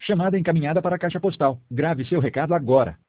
Chamada encaminhada para a caixa postal. Grave seu recado agora.